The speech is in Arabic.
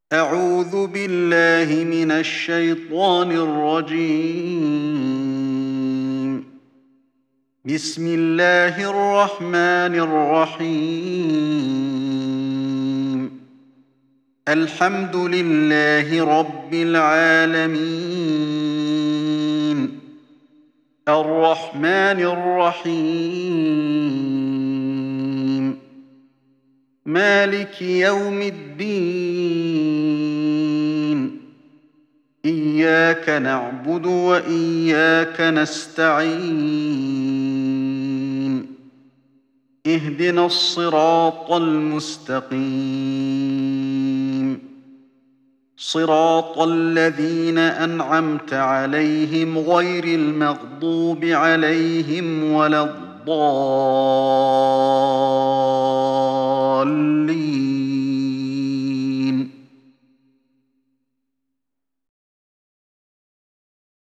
أعوذ بالله من الشيطان الرجيم. بسم الله الرحمن الرحيم. الحمد لله رب العالمين. الرحمن الرحيم. مالك يوم الدين. إياك نعبد وإياك نستعين. اهدنا الصراط المستقيم. صراط الذين أنعمت عليهم غير المغضوب عليهم ولا الضالين.